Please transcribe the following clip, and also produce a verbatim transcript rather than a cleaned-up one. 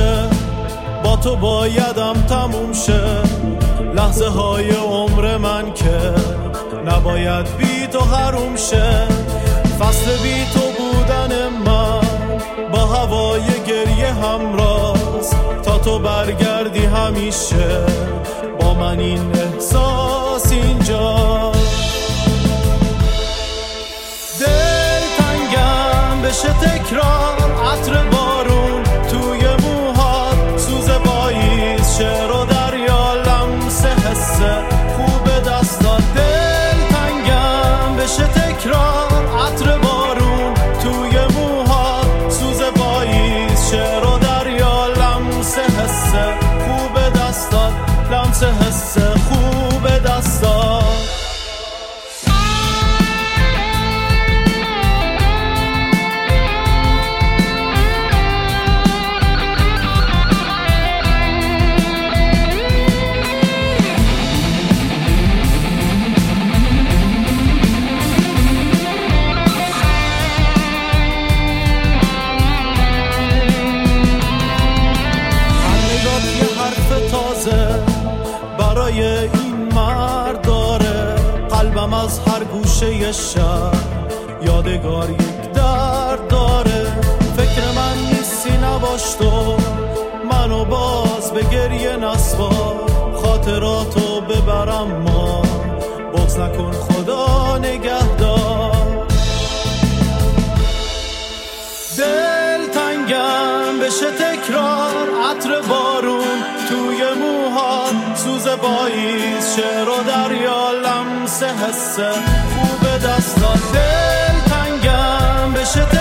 شه، با تو بایدم تموم شه. لحظه های عمر من که نباید بی تو حروم شه. فصل بی تو بودن من با هوای گریه همراز، تا تو برگردی همیشه با من این احساس اینجا. دل تنگم بشه تکرار، عطر بارون توی موهات، سوز پاییز، شعر و دریا، لمس حس خوب دستات. دل تنگم بشه تکرار، عطر بارون توی موهات، سوز پاییز، شعر و دریا، لمس حس خوب دستات، لمس حس خوب دستات. برای این مرد داره، قلبم از هر گوشه شهر یادگار یک درد داره. فکر من نیستی نباش تو، منو باز به گریه نسپار. خاطراتو ببرم ما، بغض نکن خدا نگهدار. دل تنگم بشه تکرار، عطر بارون توی موهات، سوز پاییز، شعر و دریا، لمس حس خوب دستات. دل تنگم بشه